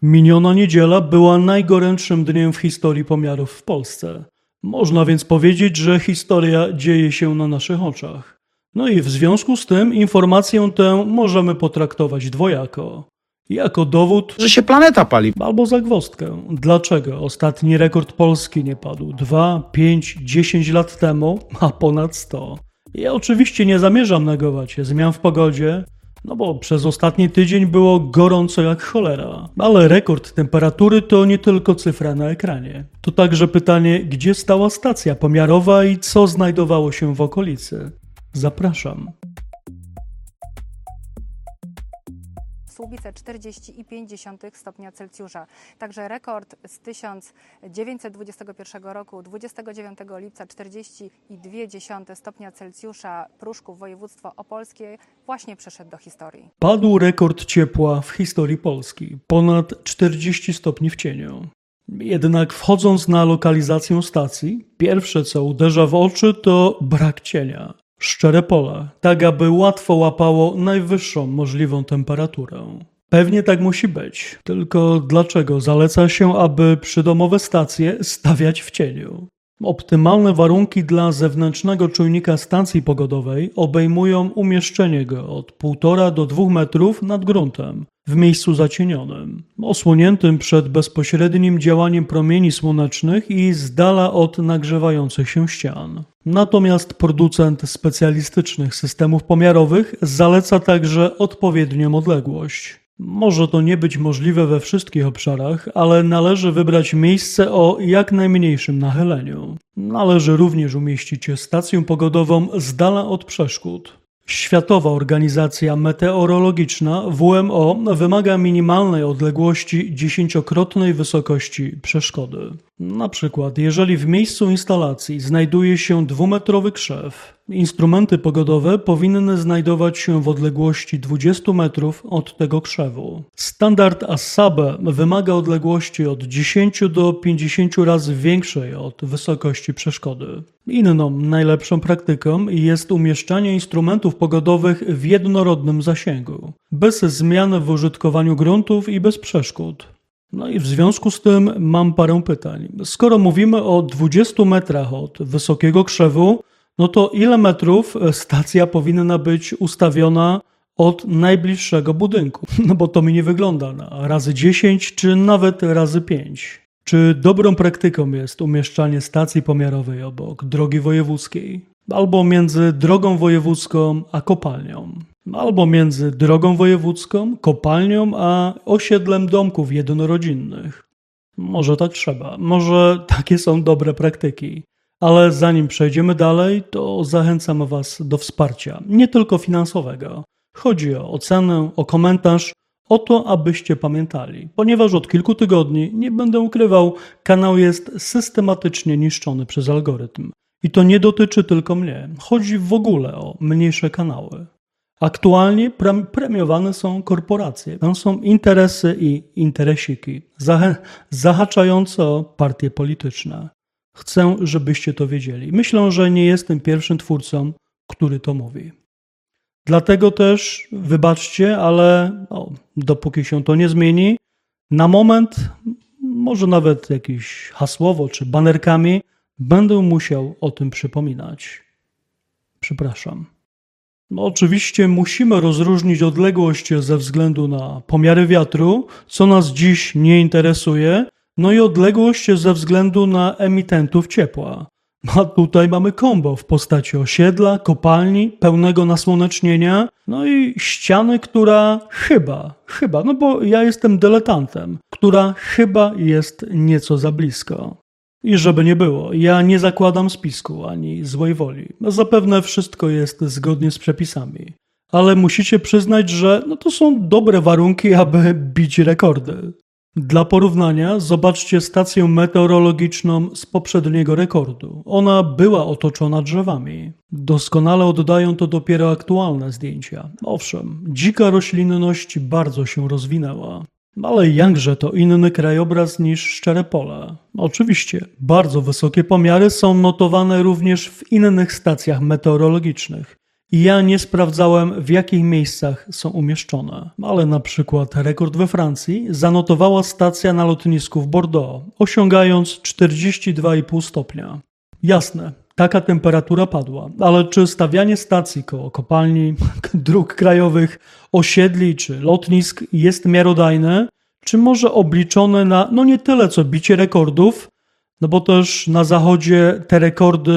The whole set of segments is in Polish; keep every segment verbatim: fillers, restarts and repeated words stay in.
Miniona niedziela była najgorętszym dniem w historii pomiarów w Polsce. Można więc powiedzieć, że historia dzieje się na naszych oczach. No i w związku z tym informację tę możemy potraktować dwojako. Jako dowód, że się planeta pali. Albo zagwozdkę. Dlaczego ostatni rekord Polski nie padł dwa, pięć, dziesięć lat temu, a ponad sto? Ja oczywiście nie zamierzam negować zmian w pogodzie, no bo przez ostatni tydzień było gorąco jak cholera. Ale rekord temperatury to nie tylko cyfra na ekranie. To także pytanie, gdzie stała stacja pomiarowa i co znajdowało się w okolicy. Zapraszam. Słubice czterdzieści pięć stopnia Celsjusza. Także rekord z tysiąc dziewięćset dwudziestego pierwszego roku, dwudziestego dziewiątego lipca czterdzieści dwa stopnia Celsjusza, Pruszków, województwo opolskie, właśnie przeszedł do historii. Padł rekord ciepła w historii Polski. Ponad czterdzieści stopni w cieniu. Jednak wchodząc na lokalizację stacji, pierwsze co uderza w oczy to brak cienia. Szczere pole, tak aby łatwo łapało najwyższą możliwą temperaturę. Pewnie tak musi być, tylko dlaczego zaleca się, aby przydomowe stacje stawiać w cieniu? Optymalne warunki dla zewnętrznego czujnika stacji pogodowej obejmują umieszczenie go od półtora do dwóch metrów nad gruntem, w miejscu zacienionym, osłoniętym przed bezpośrednim działaniem promieni słonecznych i z dala od nagrzewających się ścian. Natomiast producent specjalistycznych systemów pomiarowych zaleca także odpowiednią odległość. Może to nie być możliwe we wszystkich obszarach, ale należy wybrać miejsce o jak najmniejszym nachyleniu. Należy również umieścić stację pogodową z dala od przeszkód. Światowa Organizacja Meteorologiczna W M O wymaga minimalnej odległości dziesięciokrotnej wysokości przeszkody. Na przykład, jeżeli w miejscu instalacji znajduje się dwumetrowy krzew, instrumenty pogodowe powinny znajdować się w odległości dwudziestu metrów od tego krzewu. Standard ASSABE wymaga odległości od dziesięciu do pięćdziesięciu razy większej od wysokości przeszkody. Inną, najlepszą praktyką jest umieszczanie instrumentów pogodowych w jednorodnym zasięgu, bez zmian w użytkowaniu gruntów i bez przeszkód. No i w związku z tym mam parę pytań. Skoro mówimy o dwudziestu metrach od wysokiego krzewu, no to ile metrów stacja powinna być ustawiona od najbliższego budynku? No bo to mi nie wygląda na razy dziesięć czy nawet razy pięć. Czy dobrą praktyką jest umieszczanie stacji pomiarowej obok drogi wojewódzkiej? Albo między drogą wojewódzką a kopalnią? Albo między drogą wojewódzką, kopalnią a osiedlem domków jednorodzinnych? Może tak trzeba, może takie są dobre praktyki. Ale zanim przejdziemy dalej, to zachęcam Was do wsparcia, nie tylko finansowego. Chodzi o ocenę, o komentarz, o to, abyście pamiętali. Ponieważ od kilku tygodni, nie będę ukrywał, kanał jest systematycznie niszczony przez algorytm. I to nie dotyczy tylko mnie. Chodzi w ogóle o mniejsze kanały. Aktualnie premiowane są korporacje. Tam są interesy i interesiki, zahaczające o partie polityczne. Chcę, żebyście to wiedzieli. Myślę, że nie jestem pierwszym twórcą, który to mówi. Dlatego też, wybaczcie, ale no, dopóki się to nie zmieni, na moment, może nawet jakieś hasłowo czy banerkami, będę musiał o tym przypominać. Przepraszam. No, oczywiście musimy rozróżnić odległość ze względu na pomiary wiatru, co nas dziś nie interesuje, no i odległość ze względu na emitentów ciepła. A tutaj mamy kombo w postaci osiedla, kopalni, pełnego nasłonecznienia, no i ściany, która chyba, chyba, no bo ja jestem dyletantem, która chyba jest nieco za blisko. I żeby nie było, ja nie zakładam spisku ani złej woli. Zapewne wszystko jest zgodnie z przepisami. Ale musicie przyznać, że no to są dobre warunki, aby bić rekordy. Dla porównania zobaczcie stację meteorologiczną z poprzedniego rekordu. Ona była otoczona drzewami. Doskonale oddają to dopiero aktualne zdjęcia. Owszem, dzika roślinność bardzo się rozwinęła. Ale jakże to inny krajobraz niż szczere pole. Oczywiście, bardzo wysokie pomiary są notowane również w innych stacjach meteorologicznych. I ja nie sprawdzałem, w jakich miejscach są umieszczone, ale na przykład rekord we Francji zanotowała stacja na lotnisku w Bordeaux, osiągając czterdzieści dwa i pół stopnia. Jasne, taka temperatura padła, ale czy stawianie stacji koło kopalni, dróg krajowych, osiedli czy lotnisk jest miarodajne, czy może obliczone na no nie tyle co bicie rekordów, no bo też na zachodzie te rekordy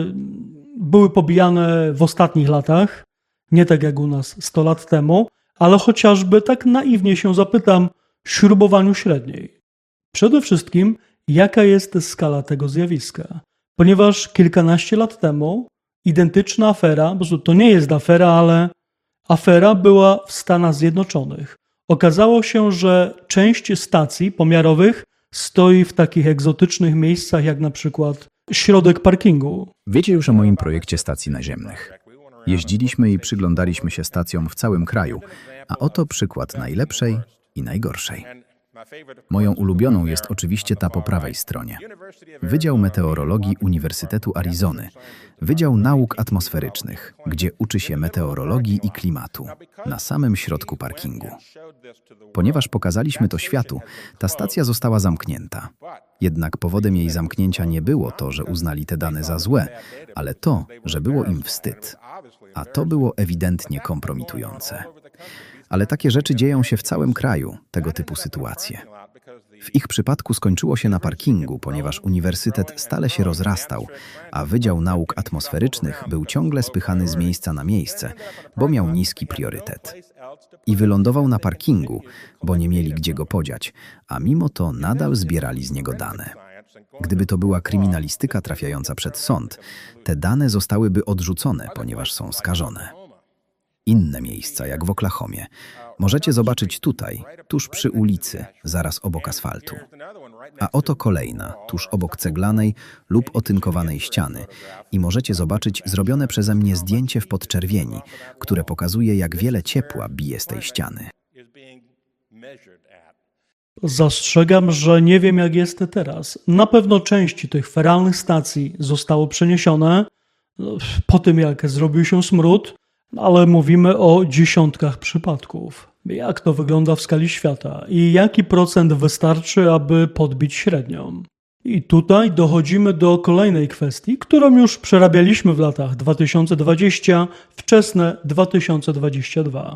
były pobijane w ostatnich latach, nie tak jak u nas sto lat temu, ale chociażby tak naiwnie się zapytam, śrubowaniu średniej. Przede wszystkim, jaka jest skala tego zjawiska? Ponieważ kilkanaście lat temu identyczna afera, bo to nie jest afera, ale afera była w Stanach Zjednoczonych. Okazało się, że część stacji pomiarowych stoi w takich egzotycznych miejscach, jak na przykład środek parkingu. Wiecie już o moim projekcie stacji naziemnych. Jeździliśmy i przyglądaliśmy się stacjom w całym kraju, a oto przykład najlepszej i najgorszej. Moją ulubioną jest oczywiście ta po prawej stronie. Wydział Meteorologii Uniwersytetu Arizony, Wydział Nauk Atmosferycznych, gdzie uczy się meteorologii i klimatu, na samym środku parkingu. Ponieważ pokazaliśmy to światu, ta stacja została zamknięta. Jednak powodem jej zamknięcia nie było to, że uznali te dane za złe, ale to, że było im wstyd. A to było ewidentnie kompromitujące. Ale takie rzeczy dzieją się w całym kraju, tego typu sytuacje. W ich przypadku skończyło się na parkingu, ponieważ uniwersytet stale się rozrastał, a Wydział Nauk Atmosferycznych był ciągle spychany z miejsca na miejsce, bo miał niski priorytet. I wylądował na parkingu, bo nie mieli gdzie go podziać, a mimo to nadal zbierali z niego dane. Gdyby to była kryminalistyka trafiająca przed sąd, te dane zostałyby odrzucone, ponieważ są skażone. Inne miejsca, jak w Oklahomie, możecie zobaczyć tutaj, tuż przy ulicy, zaraz obok asfaltu. A oto kolejna, tuż obok ceglanej lub otynkowanej ściany i możecie zobaczyć zrobione przeze mnie zdjęcie w podczerwieni, które pokazuje, jak wiele ciepła bije z tej ściany. Zastrzegam, że nie wiem, jak jest teraz. Na pewno części tych feralnych stacji zostało przeniesione po tym, jak zrobił się smród, ale mówimy o dziesiątkach przypadków. Jak to wygląda w skali świata i jaki procent wystarczy, aby podbić średnią? I tutaj dochodzimy do kolejnej kwestii, którą już przerabialiśmy w latach dwa tysiące dwudziestym, wczesne dwa tysiące dwudziesty drugi.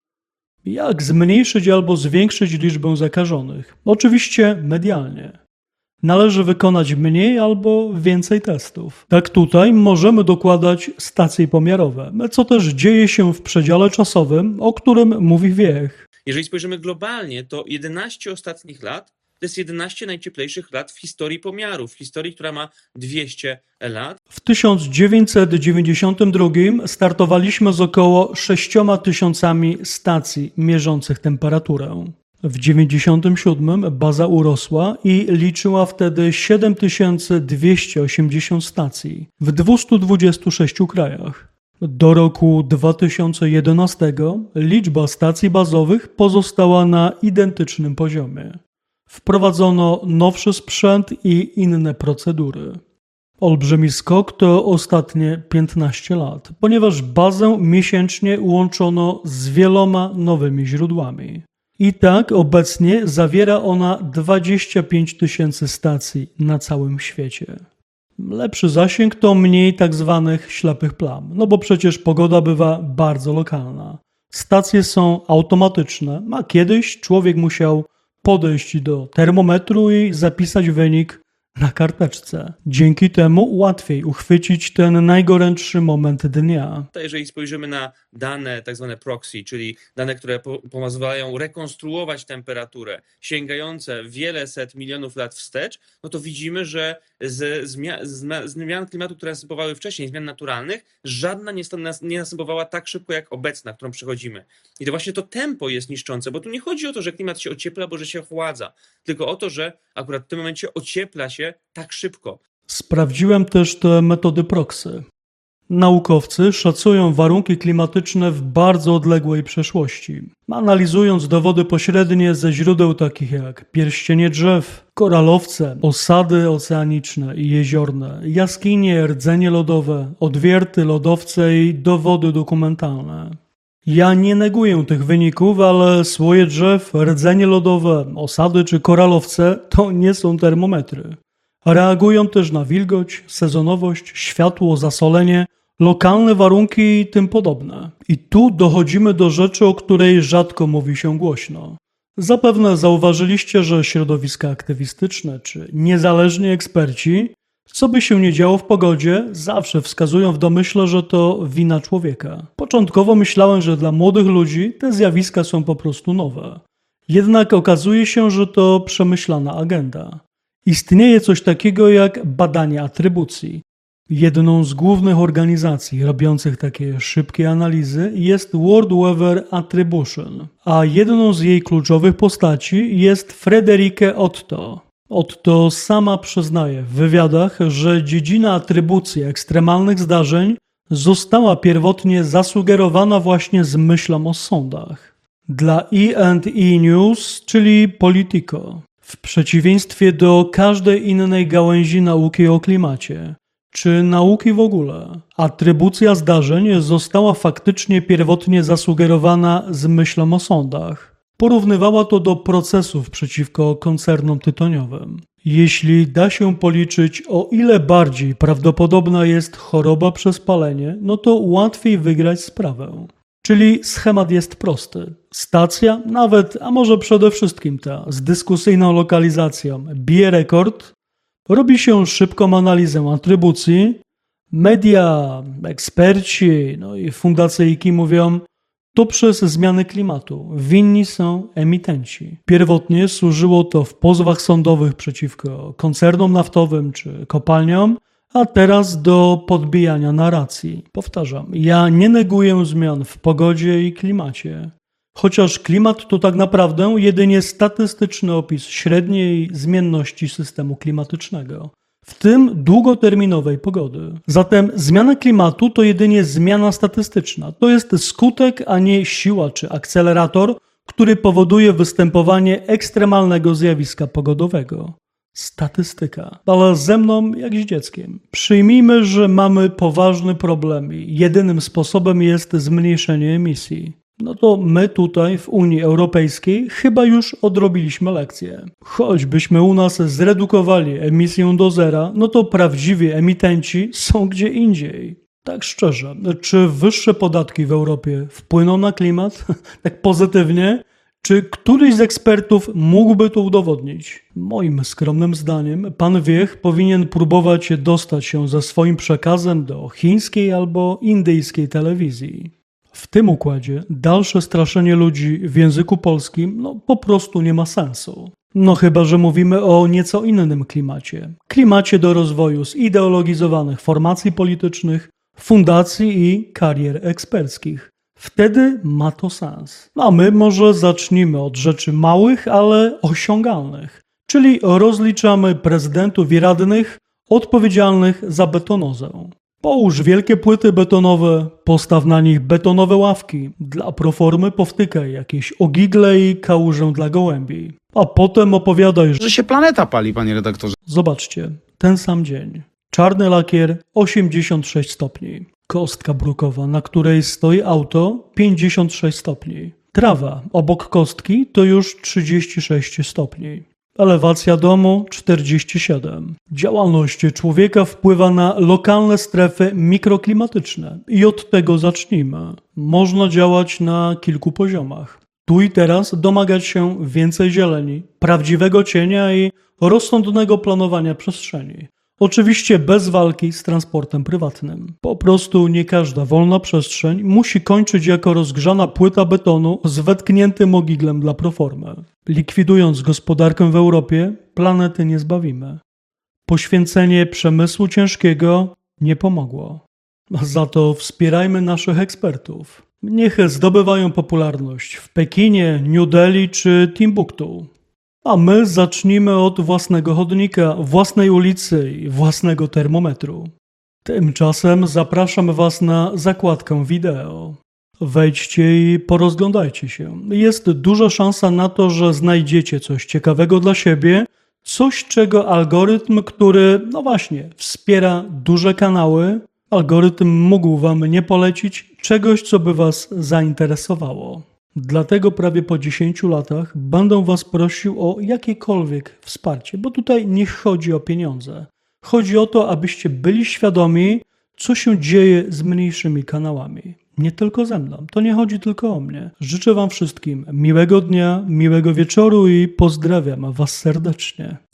Jak zmniejszyć albo zwiększyć liczbę zakażonych? Oczywiście medialnie. Należy wykonać mniej albo więcej testów. Tak tutaj możemy dokładać stacje pomiarowe, co też dzieje się w przedziale czasowym, o którym mówi wiek. Jeżeli spojrzymy globalnie, to jedenaście ostatnich lat to jest jedenaście najcieplejszych lat w historii pomiarów, w historii, która ma dwieście lat. W tysiąc dziewięćset dziewięćdziesiątym drugim startowaliśmy z około sześcioma tysiącami stacji mierzących temperaturę. W dziewięćdziesiątym siódmym baza urosła i liczyła wtedy siedem tysięcy dwieście osiemdziesiąt stacji w dwustu dwudziestu sześciu krajach. Do roku dwa tysiące jedenastego liczba stacji bazowych pozostała na identycznym poziomie. Wprowadzono nowszy sprzęt i inne procedury. Olbrzymi skok to ostatnie piętnaście lat, ponieważ bazę miesięcznie łączono z wieloma nowymi źródłami. I tak obecnie zawiera ona dwadzieścia pięć tysięcy stacji na całym świecie. Lepszy zasięg to mniej tak zwanych ślepych plam, no bo przecież pogoda bywa bardzo lokalna. Stacje są automatyczne, a kiedyś człowiek musiał podejść do termometru i zapisać wynik na karteczce. Dzięki temu łatwiej uchwycić ten najgorętszy moment dnia. Jeżeli spojrzymy na dane tak zwane proxy, czyli dane, które po, pozwalają rekonstruować temperaturę, sięgające wiele set milionów lat wstecz, no to widzimy, że z zmian, z zmian klimatu, które następowały wcześniej, zmian naturalnych, żadna nie, nie następowała tak szybko jak obecna, którą przechodzimy. I to właśnie to tempo jest niszczące, bo tu nie chodzi o to, że klimat się ociepla, bo że się ochładza, tylko o to, że akurat w tym momencie ociepla się tak szybko. Sprawdziłem też te metody proxy. Naukowcy szacują warunki klimatyczne w bardzo odległej przeszłości, analizując dowody pośrednie ze źródeł takich jak pierścienie drzew, koralowce, osady oceaniczne i jeziorne, jaskinie, rdzenie lodowe, odwierty, lodowce i dowody dokumentalne. Ja nie neguję tych wyników, ale słoje drzew, rdzenie lodowe, osady czy koralowce to nie są termometry. Reagują też na wilgoć, sezonowość, światło, zasolenie, lokalne warunki i tym podobne. I tu dochodzimy do rzeczy, o której rzadko mówi się głośno. Zapewne zauważyliście, że środowiska aktywistyczne czy niezależni eksperci, co by się nie działo w pogodzie, zawsze wskazują w domyśle, że to wina człowieka. Początkowo myślałem, że dla młodych ludzi te zjawiska są po prostu nowe. Jednak okazuje się, że to przemyślana agenda. Istnieje coś takiego jak badanie atrybucji. Jedną z głównych organizacji robiących takie szybkie analizy jest World Weather Attribution, a jedną z jej kluczowych postaci jest Friederike Otto. Otto sama przyznaje w wywiadach, że dziedzina atrybucji ekstremalnych zdarzeń została pierwotnie zasugerowana właśnie z myślą o sądach. Dla E and E News, czyli Politico, w przeciwieństwie do każdej innej gałęzi nauki o klimacie, czy nauki w ogóle, atrybucja zdarzeń została faktycznie pierwotnie zasugerowana z myślą o sądach. Porównywała to do procesów przeciwko koncernom tytoniowym. Jeśli da się policzyć, o ile bardziej prawdopodobna jest choroba przez palenie, no to łatwiej wygrać sprawę. Czyli schemat jest prosty. Stacja, nawet, a może przede wszystkim ta z dyskusyjną lokalizacją, bije rekord, robi się szybką analizę atrybucji, media, eksperci, no i fundacyjki mówią, to przez zmiany klimatu winni są emitenci. Pierwotnie służyło to w pozwach sądowych przeciwko koncernom naftowym czy kopalniom, a teraz do podbijania narracji. Powtarzam, ja nie neguję zmian w pogodzie i klimacie. Chociaż klimat to tak naprawdę jedynie statystyczny opis średniej zmienności systemu klimatycznego, w tym długoterminowej pogody. Zatem zmiana klimatu to jedynie zmiana statystyczna. To jest skutek, a nie siła czy akcelerator, który powoduje występowanie ekstremalnego zjawiska pogodowego. Statystyka. Ale ze mną jak z dzieckiem. Przyjmijmy, że mamy poważny problem i jedynym sposobem jest zmniejszenie emisji. No to my tutaj w Unii Europejskiej chyba już odrobiliśmy lekcję. Choćbyśmy u nas zredukowali emisję do zera, no to prawdziwi emitenci są gdzie indziej. Tak szczerze, czy wyższe podatki w Europie wpłyną na klimat? Tak pozytywnie? Czy któryś z ekspertów mógłby to udowodnić? Moim skromnym zdaniem pan Wiech powinien próbować dostać się ze swoim przekazem do chińskiej albo indyjskiej telewizji. W tym układzie dalsze straszenie ludzi w języku polskim no, po prostu nie ma sensu. No chyba, że mówimy o nieco innym klimacie. Klimacie do rozwoju zideologizowanych formacji politycznych, fundacji i karier eksperckich. Wtedy ma to sens. A my może zacznijmy od rzeczy małych, ale osiągalnych. Czyli rozliczamy prezydentów i radnych odpowiedzialnych za betonozę. Połóż wielkie płyty betonowe, postaw na nich betonowe ławki. Dla proformy powtykaj jakieś ogigle i kałużę dla gołębi. A potem opowiadaj, Że się planeta pali, panie redaktorze. Zobaczcie, ten sam dzień. Czarny lakier osiemdziesiąt sześć stopni. Kostka brukowa, na której stoi auto pięćdziesiąt sześć stopni. Trawa obok kostki to już trzydzieści sześć stopni. Elewacja domu czterdzieści siedem. Działalność człowieka wpływa na lokalne strefy mikroklimatyczne i od tego zacznijmy. Można działać na kilku poziomach. Tu i teraz domagać się więcej zieleni, prawdziwego cienia i rozsądnego planowania przestrzeni. Oczywiście bez walki z transportem prywatnym. Po prostu nie każda wolna przestrzeń musi kończyć jako rozgrzana płyta betonu z wetkniętym ogiglem dla proformy. Likwidując gospodarkę w Europie, planety nie zbawimy. Poświęcenie przemysłu ciężkiego nie pomogło. Za to wspierajmy naszych ekspertów. Niech zdobywają popularność w Pekinie, New Delhi czy Timbuktu. A my zacznijmy od własnego chodnika, własnej ulicy i własnego termometru. Tymczasem zapraszam Was na zakładkę wideo. Wejdźcie i porozglądajcie się. Jest duża szansa na to, że znajdziecie coś ciekawego dla siebie, coś czego algorytm, który, no właśnie, wspiera duże kanały, algorytm mógł Wam nie polecić czegoś, co by Was zainteresowało. Dlatego prawie po dziesięciu latach będę Was prosił o jakiekolwiek wsparcie, bo tutaj nie chodzi o pieniądze. Chodzi o to, abyście byli świadomi, co się dzieje z mniejszymi kanałami. Nie tylko ze mną, to nie chodzi tylko o mnie. Życzę Wam wszystkim miłego dnia, miłego wieczoru i pozdrawiam Was serdecznie.